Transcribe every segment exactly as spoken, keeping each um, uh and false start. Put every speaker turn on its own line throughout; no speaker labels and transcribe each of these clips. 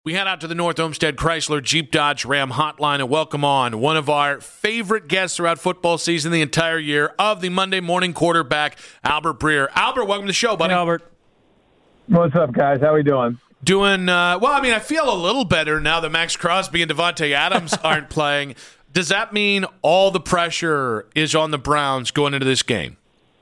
We head out to the North Olmsted Chrysler Jeep Dodge Ram hotline and welcome on one of our favorite guests throughout football season, the entire year, of the Monday morning quarterback, Albert Breer. Albert, welcome to the show, buddy.
Hey, Albert.
What's up, guys? How we doing?
Doing, uh, well, I mean, I feel a little better now that Max Crosby and Devontae Adams aren't playing. Does that mean all the pressure is on the Browns going into this game?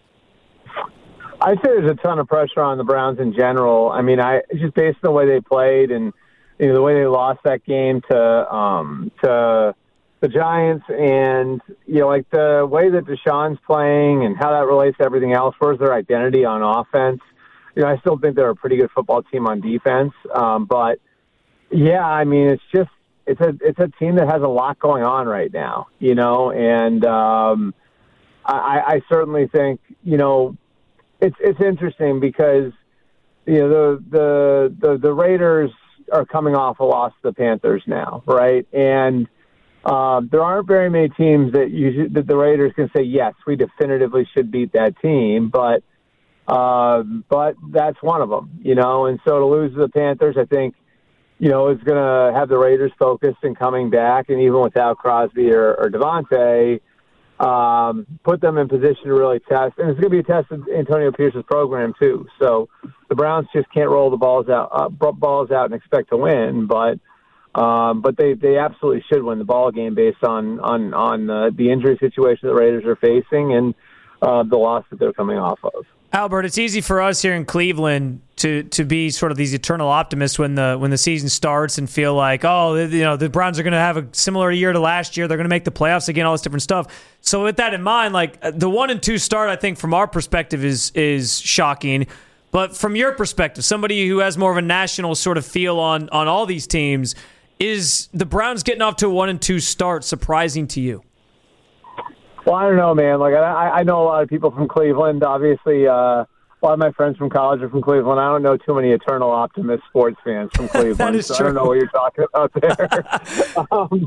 I'd say there's a ton of pressure on the Browns in general. I mean, I just based on the way they played and you know, the way they lost that game to um, to the Giants, and you know, like the way that Deshaun's playing and how that relates to everything else. Where's their identity on offense? You know, I still think they're a pretty good football team on defense, um, but yeah, I mean, it's just it's a it's a team that has a lot going on right now. You know, and um, I, I certainly think you know it's it's interesting because you know the the the, the Raiders are coming off a loss to the Panthers now, right? And um, there aren't very many teams that you that the Raiders can say, yes, we definitively should beat that team, but uh, but that's one of them, you know. And so to lose to the Panthers, I think, you know, is going to have the Raiders focused and coming back, and even without Crosby or, or Devontae, um, put them in position to really test. And it's going to be a test of Antonio Pierce's program too. So the Browns just can't roll the balls out, uh, balls out and expect to win. But um, but they, they absolutely should win the ball game based on on on uh, the injury situation the Raiders are facing and uh, the loss that they're coming off of.
Albert, it's easy for us here in Cleveland to to be sort of these eternal optimists when the when the season starts and feel like, oh, you know, the Browns are going to have a similar year to last year. They're going to make the playoffs again, all this different stuff. So with that in mind, like the one and two start, I think from our perspective is is shocking. But from your perspective, somebody who has more of a national sort of feel on on all these teams, is the Browns getting off to a one and two start surprising to you?
Well, I don't know, man. Like I, I know a lot of people from Cleveland. Obviously, uh, a lot of my friends from college are from Cleveland. I don't know too many eternal optimist sports fans from Cleveland.
That is
so
true.
I don't know what you're talking about there.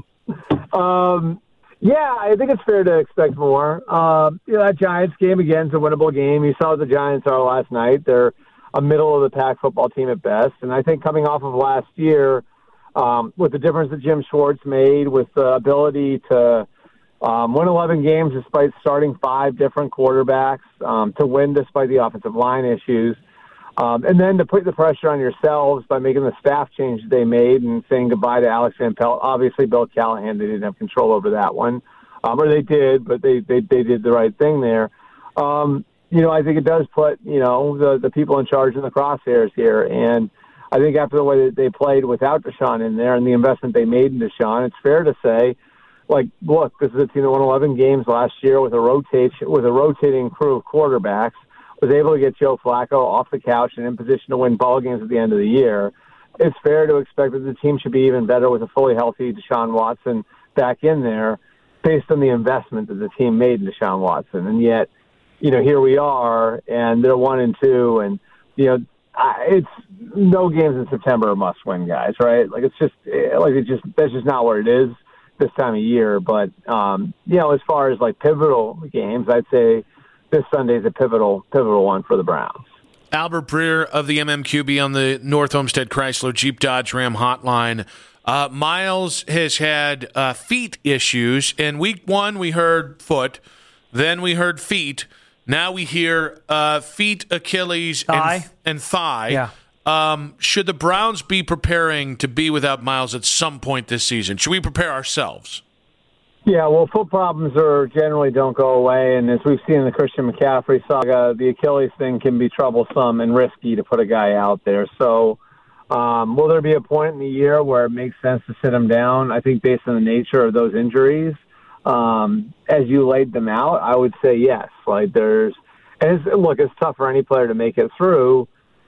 um, um, yeah, I think it's fair to expect more. Um, you know, that Giants game again is a winnable game. You saw what the Giants are last night. They're a middle of the pack football team at best, and I think coming off of last year, um, with the difference that Jim Schwartz made, with the ability to Um, win eleven games despite starting five different quarterbacks, um, to win despite the offensive line issues, um, and then to put the pressure on yourselves by making the staff change they made and saying goodbye to Alex Van Pelt. Obviously, Bill Callahan, they didn't have control over that one, um, or they did, but they, they, they did the right thing there. Um, you know, I think it does put, you know, the, the people in charge in the crosshairs here, and I think after the way that they played without Deshaun in there and the investment they made in Deshaun, it's fair to say, like, look, this is a team that won eleven games last year with a rotation, with a rotating crew of quarterbacks, was able to get Joe Flacco off the couch and in position to win ball games at the end of the year. It's fair to expect that the team should be even better with a fully healthy Deshaun Watson back in there based on the investment that the team made in Deshaun Watson. And yet, you know, here we are, and they're one and two, and, you know, it's no games in September are must win, guys, right? Like, it's just, like, it just, that's just not what it is this time of year. But, um, you know, as far as like pivotal games, I'd say this Sunday is a pivotal, pivotal one for the Browns.
Albert Breer of the M M Q B on the North Olmsted Chrysler Jeep Dodge Ram hotline. Uh, Miles has had uh, feet issues. In week one, we heard foot. Then we heard feet. Now we hear uh, feet, Achilles,
thigh.
And, and thigh.
Yeah.
Um, should the Browns be preparing to be without Miles at some point this season? Should we prepare ourselves?
Yeah, well, foot problems are generally don't go away, and as we've seen in the Christian McCaffrey saga, the Achilles thing can be troublesome and risky to put a guy out there. So um, will there be a point in the year where it makes sense to sit him down? I think based on the nature of those injuries, um, as you laid them out, I would say yes. Like there's, and it's, look, it's tough for any player to make it through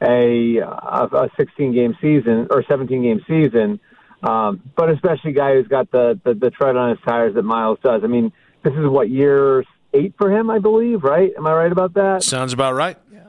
a a sixteen-game season or seventeen-game season, um, but especially a guy who's got the, the, the tread on his tires that Miles does. I mean, this is what, year eight for him, I believe, right? Am I right about that?
Sounds about right.
Yeah.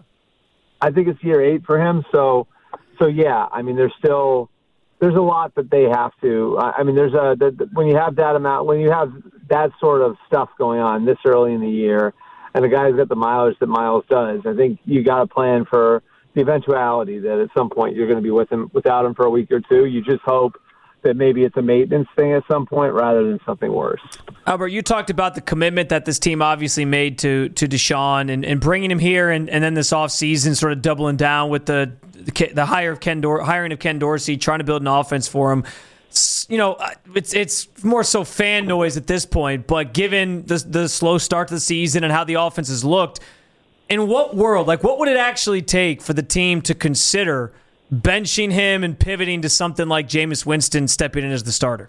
I think it's year eight for him. So, so yeah, I mean, there's still there's a lot that they have to. I mean, there's a the, the, when you have that amount, when you have that sort of stuff going on this early in the year, and the guy who's got the mileage that Miles does, I think you got to plan for the eventuality that at some point you're going to be with him without him for a week or two. You just hope that maybe it's a maintenance thing at some point rather than something worse.
Albert, you talked about the commitment that this team obviously made to to Deshaun and, and bringing him here, and, and then this offseason sort of doubling down with the the hire of Ken Dor- hiring of Ken Dorsey, trying to build an offense for him. You know, it's it's more so fan noise at this point, but given the the slow start to the season and how the offense has looked, in what world, like what would it actually take for the team to consider benching him and pivoting to something like Jameis Winston stepping in as the starter?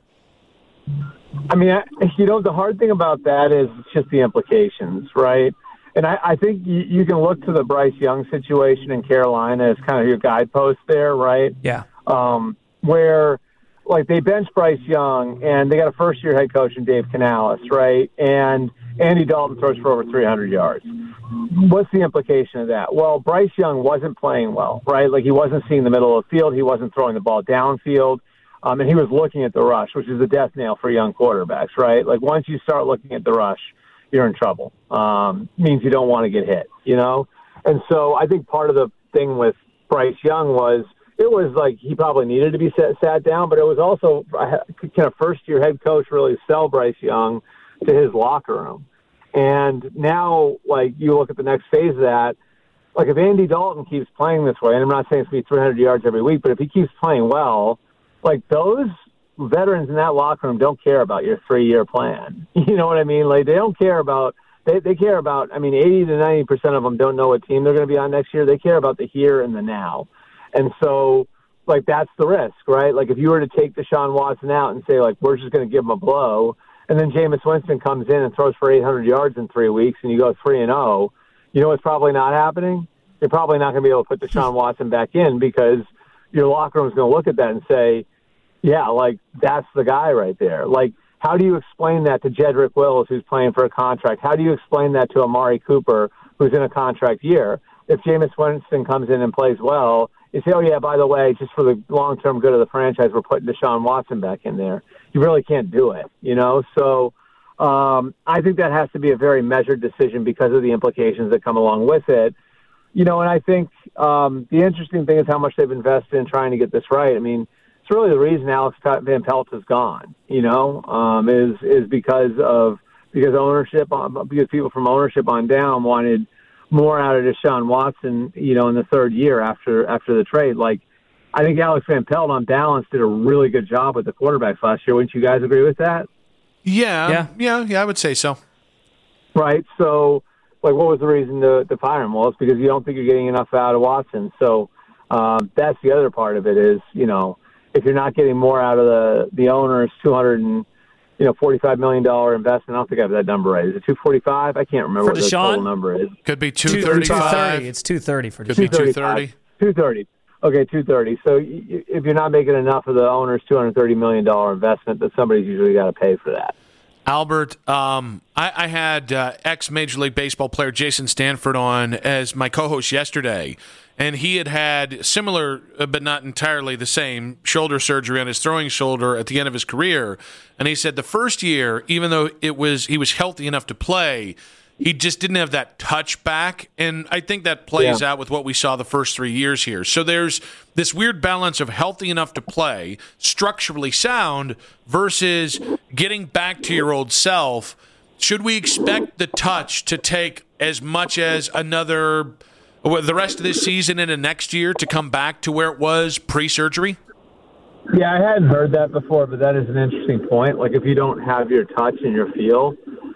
I mean, you know, the hard thing about that is just the implications, right? And I, I think you, you can look to the Bryce Young situation in Carolina as kind of your guidepost there, right?
Yeah.
Um, where, like, they benched Bryce Young, and they got a first-year head coach in Dave Canales, right? And Andy Dalton throws for over three hundred yards. What's the implication of that? Well, Bryce Young wasn't playing well, right? Like, he wasn't seeing the middle of the field. He wasn't throwing the ball downfield. Um, and he was looking at the rush, which is a death nail for young quarterbacks, right? Like, once you start looking at the rush, you're in trouble. Um, means you don't want to get hit, you know? And so I think part of the thing with Bryce Young was it was like he probably needed to be sat, sat down, but it was also, can a first-year head coach really sell Bryce Young to his locker room? And now, like, you look at the next phase of that, like if Andy Dalton keeps playing this way, and I'm not saying it's going to be three hundred yards every week, but if he keeps playing well, like those veterans in that locker room don't care about your three-year plan. You know what I mean? Like they don't care about, they, they care about, I mean, eighty to ninety percent of them don't know what team they're going to be on next year. They care about the here and the now. And so, like, that's the risk, right? Like if you were to take Deshaun Watson out and say, like, we're just going to give him a blow, and then Jameis Winston comes in and throws for eight hundred yards in three weeks, and you go three and oh, you know what's probably not happening? You're probably not going to be able to put Deshaun Watson back in because your locker room is going to look at that and say, yeah, like, that's the guy right there. Like, how do you explain that to Jedrick Wills, who's playing for a contract? How do you explain that to Amari Cooper, who's in a contract year? If Jameis Winston comes in and plays well, you say, oh, yeah, by the way, just for the long-term good of the franchise, we're putting Deshaun Watson back in there. You really can't do it, you know? So um, I think that has to be a very measured decision because of the implications that come along with it. You know, and I think um, the interesting thing is how much they've invested in trying to get this right. I mean, it's really the reason Alex Van Pelt is gone, you know, um, is is because of because ownership, because people from ownership on down wanted more out of Deshaun Watson, you know, in the third year after after the trade. Like, I think Alex Van Pelt, on balance, did a really good job with the quarterbacks last year. Wouldn't you guys agree with that?
Yeah, yeah, yeah, yeah I would say so.
Right. So, like, what was the reason to, to fire him? Well, it's because you don't think you're getting enough out of Watson. So um, that's the other part of it is, you know, if you're not getting more out of the, the owner's two hundred and, you know, forty-five million dollars investment, I don't think I have that number right. Is it two forty-five? I can't remember
for
what
Deshaun?
the total number is.
Could be two thirty-five.
It's two thirty for Deshaun.
Could be two thirty.
two thirty. Okay, two thirty. So if you're not making enough of the owner's two hundred thirty million dollars investment, then somebody's usually got to pay for that.
Albert, um, I, I had uh, ex-Major League Baseball player Jason Stanford on as my co-host yesterday, and he had had similar, uh, but not entirely the same, shoulder surgery on his throwing shoulder at the end of his career. And he said the first year, even though it was he was healthy enough to play, he just didn't have that touch back. And I think that plays yeah. out with what we saw the first three years here. So there's this weird balance of healthy enough to play, structurally sound, versus getting back to your old self. Should we expect the touch to take as much as another, the rest of this season into next year to come back to where it was pre-surgery?
Yeah, I hadn't heard that before, but that is an interesting point. Like, if you don't have your touch and your feel,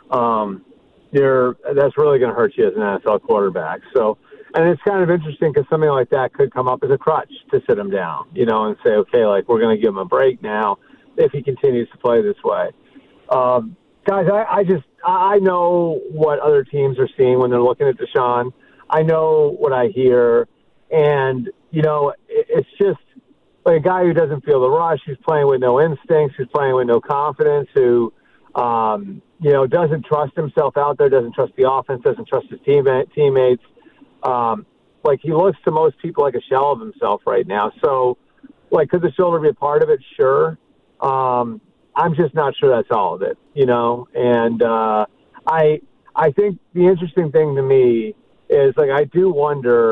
um, you're that's really going to hurt you as an N F L quarterback. So, and it's kind of interesting because something like that could come up as a crutch to sit him down, you know, and say, okay, like, we're going to give him a break now if he continues to play this way. Um, guys, I, I just I know what other teams are seeing when they're looking at Deshaun. I know what I hear, and, you know, it, it's just like a guy who doesn't feel the rush, who's playing with no instincts, who's playing with no confidence, who, um, you know, doesn't trust himself out there, doesn't trust the offense, doesn't trust his team, teammates. Um, like, he looks to most people like a shell of himself right now. So, like, could the shoulder be a part of it? Sure. Um, I'm just not sure that's all of it, you know? And uh, I I think the interesting thing to me is, like, I do wonder,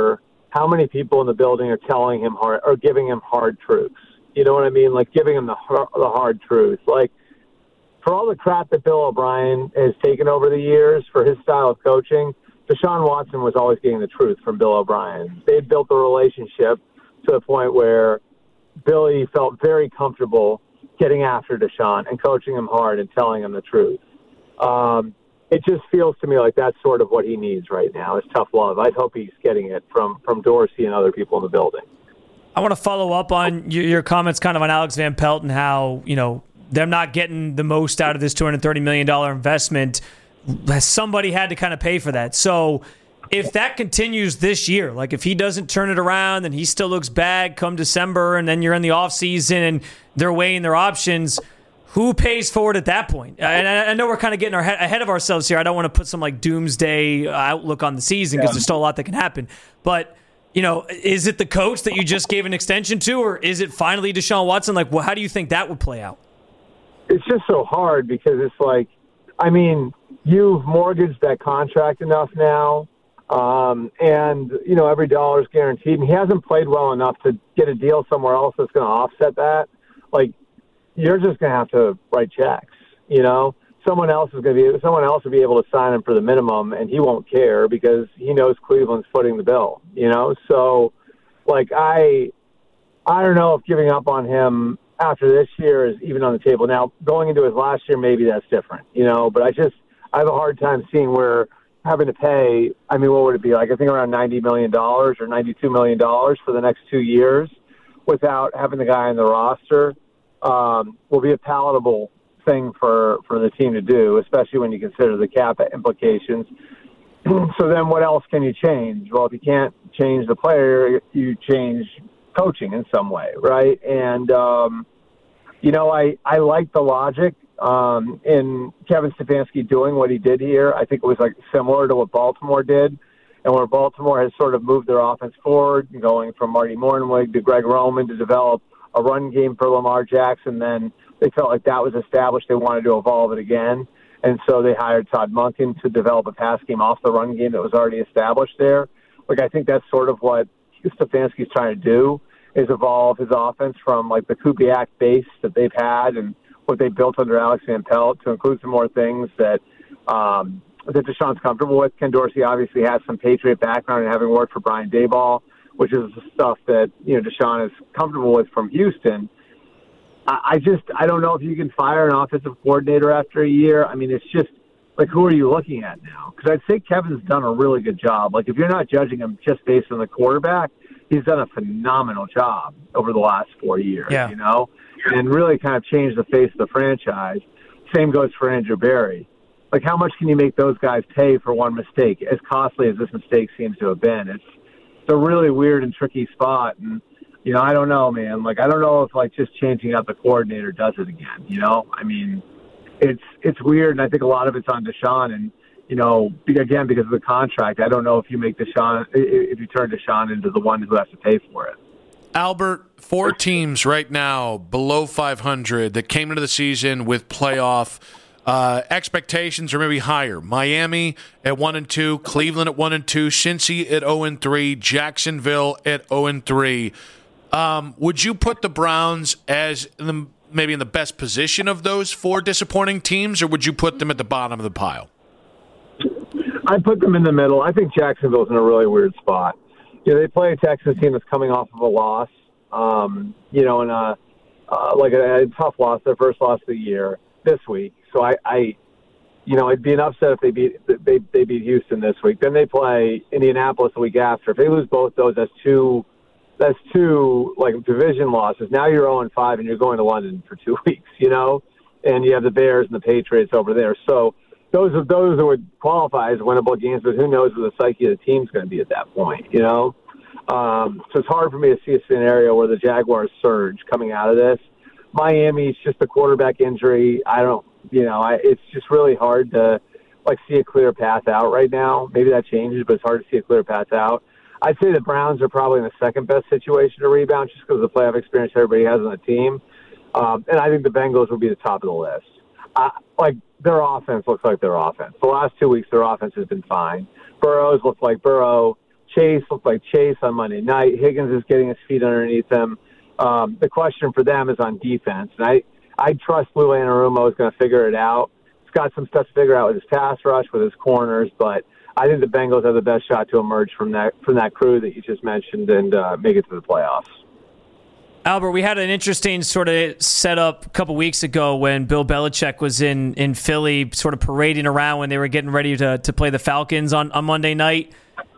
how many people in the building are telling him hard or giving him hard truths? You know what I mean? Like giving him the hard, the hard truth. Like for all the crap that Bill O'Brien has taken over the years for his style of coaching, Deshaun Watson was always getting the truth from Bill O'Brien. They built a relationship to the point where Billy felt very comfortable getting after Deshaun and coaching him hard and telling him the truth. Um, it just feels to me like that's sort of what he needs right now is tough love. I hope he's getting it from, from Dorsey and other people in the building. I
want to follow up on your, your comments kind of on Alex Van Pelt and how, you know, them not getting the most out of this two hundred thirty million dollars investment. Somebody had to kind of pay for that. So if that continues this year, like if he doesn't turn it around and he still looks bad come December and then you're in the offseason and they're weighing their options, who pays for it at that point? And I know we're kind of getting our head ahead of ourselves here. I don't want to put some like doomsday outlook on the season because yeah. there's still a lot that can happen. But, you know, is it the coach that you just gave an extension to, or is it finally Deshaun Watson? Like, well, how do you think that would play out?
It's just so hard because it's like, I mean, you've mortgaged that contract enough now, um, and, you know, every dollar is guaranteed. And he hasn't played well enough to get a deal somewhere else that's going to offset that. Like, you're just going to have to write checks, you know? Someone else is going to be, someone else will be able to sign him for the minimum, and he won't care because he knows Cleveland's footing the bill, you know? So, like, I, I don't know if giving up on him after this year is even on the table. Now, going into his last year, maybe that's different, you know, but I just, I have a hard time seeing where having to pay, I mean, what would it be? Like, I think around ninety million dollars or ninety-two million dollars for the next two years without having the guy on the roster um, will be a palatable thing for, for the team to do, especially when you consider the cap implications. So then what else can you change? Well, if you can't change the player, you change coaching in some way, right? And, um, you know, I, I like the logic um, in Kevin Stefanski doing what he did here. I think it was like similar to what Baltimore did, and where Baltimore has sort of moved their offense forward, going from Marty Mornwig to Greg Roman to develop a run game for Lamar Jackson. Then they felt like that was established. They wanted to evolve it again. And so they hired Todd Monken to develop a pass game off the run game that was already established there. Like, I think that's sort of what Stefanski's trying to do, is evolve his offense from like the Kubiak base that they've had and what they built under Alex Van Pelt to include some more things that um, that Deshaun's comfortable with. Ken Dorsey obviously has some Patriot background and having worked for Brian Daboll, which is the stuff that, you know, Deshaun is comfortable with from Houston. I, I just, I don't know if you can fire an offensive coordinator after a year. I mean, it's just like, who are you looking at now? Because I'd say Kevin's done a really good job. Like, if you're not judging him just based on the quarterback, he's done a phenomenal job over the last four years, yeah. you know, and really kind of changed the face of the franchise. Same goes for Andrew Berry. Like, how much can you make those guys pay for one mistake, as costly as this mistake seems to have been? It's, it's a really weird and tricky spot. And, you know, I don't know, man. Like, I don't know if, like, just changing out the coordinator does it again, you know? I mean, it's it's weird, and I think a lot of it's on Deshaun. And, you know, again, because of the contract, I don't know if you make Deshaun, if you turn Deshaun into the one who has to pay for it.
Albert, four teams right now below five hundred that came into the season with playoff uh, expectations or maybe higher. Miami at one and two, Cleveland at one and two, Cincy at zero and three, Jacksonville at zero and three. Um, would you put the Browns as in the, maybe in the best position of those four disappointing teams, or would you put them at the bottom of the pile?
I put them in the middle. I think Jacksonville's in a really weird spot. You know, they play a Texans team that's coming off of a loss, um, you know, and a, uh, like a, a tough loss, their first loss of the year this week. So I, I, you know, I'd be an upset if they beat they they beat Houston this week. Then they play Indianapolis the week after. If they lose both those, that's two, that's two like division losses. Now you're zero and five, and you're going to London for two weeks, you know, and you have the Bears and the Patriots over there. So those are those that would qualify as winnable games, but who knows what the psyche of the team's going to be at that point, you know? Um, so it's hard for me to see a scenario where the Jaguars surge coming out of this. Miami's just a quarterback injury. I don't, you know, I, it's just really hard to, like, see a clear path out right now. Maybe that changes, but it's hard to see a clear path out. I'd say the Browns are probably in the second best situation to rebound just because of the playoff experience everybody has on the team. Um, and I think the Bengals will be the top of the list. I, like, their offense looks like their offense. The last two weeks, their offense has been fine. Burrow's looked like Burrow. Chase looked like Chase on Monday night. Higgins is getting his feet underneath him. Um, the question for them is on defense. And I, I trust Lou Anarumo is going to figure it out. He's got some stuff to figure out with his pass rush, with his corners, but I think the Bengals have the best shot to emerge from that from that crew that you just mentioned and uh, make it to the playoffs.
Albert, we had an interesting sort of setup a couple weeks ago when Bill Belichick was in, in Philly sort of parading around when they were getting ready to, to play the Falcons on, on Monday night.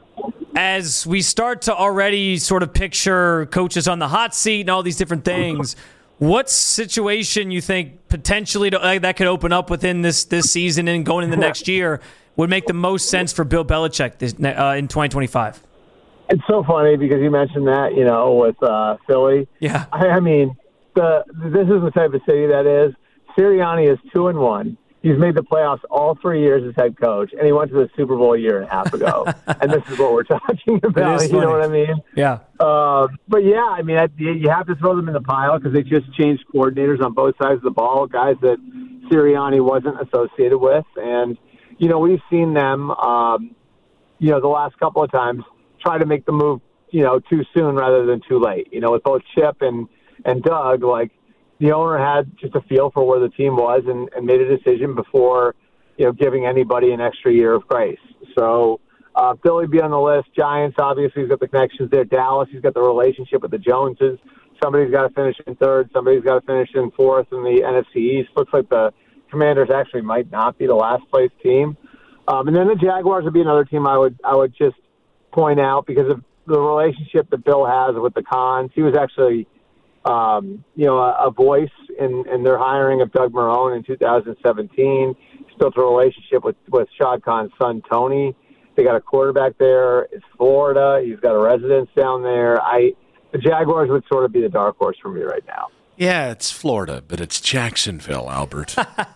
As we start to already sort of picture coaches on the hot seat and all these different things, what situation you think potentially to, uh, that could open up within this, this season and going into next year would make the most sense for Bill Belichick this, uh, in twenty twenty-five?
It's so funny because you mentioned that, you know, with uh, Philly.
Yeah.
I, I mean, the this is the type of city that is. Sirianni is two and one. He's made the playoffs all three years as head coach, and he went to the Super Bowl a year and a half ago. And this is what we're talking about. You know what I mean?
Yeah.
Uh, but yeah, I mean, I, you have to throw them in the pile because they just changed coordinators on both sides of the ball, guys that Sirianni wasn't associated with, and you know we've seen them, um, you know, the last couple of times try to make the move, you know, too soon rather than too late. You know, with both Chip and and Doug, like. The owner had just a feel for where the team was and, and made a decision before, you know, giving anybody an extra year of grace. So uh, Philly be on the list. Giants, obviously, he's got the connections there. Dallas, he's got the relationship with the Joneses. Somebody's got to finish in third. Somebody's got to finish in fourth in the N F C East. Looks like the Commanders actually might not be the last place team. Um, and then the Jaguars would be another team I would I would just point out because of the relationship that Bill has with the Khans. He was actually – Um, you know, a, a voice in, in their hiring of Doug Marrone in two thousand seventeen. He's built a relationship with, with Shad Khan's son, Tony. They got a quarterback there. It's Florida. He's got a residence down there. I The Jaguars would sort of be the dark horse for me right now.
Yeah, it's Florida, but it's Jacksonville, Albert.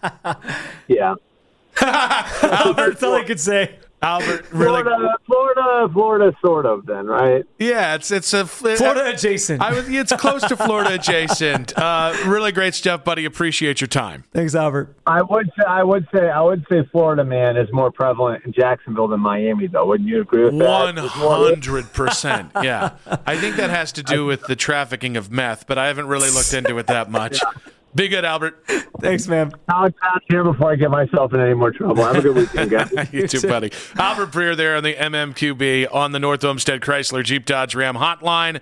Yeah.
Albert, that's all I could say.
Albert, really,
Florida, Florida, Florida, sort of. Then, right?
yeah, it's it's a
Florida adjacent.
I was, it's close to Florida adjacent. Uh, really great stuff, buddy. Appreciate your time.
Thanks, Albert.
I would say, I would say, I would say, Florida man is more prevalent in Jacksonville than Miami, though. Wouldn't you agree with that?
One hundred percent. Yeah, I think that has to do with the trafficking of meth, but I haven't really looked into it that much. Be good, Albert.
Thanks, man.
I'll out here before I get myself in any more trouble. Have a good weekend, guys.
You too, buddy. Albert Breer there on the M M Q B on the North Olmsted Chrysler Jeep Dodge Ram hotline.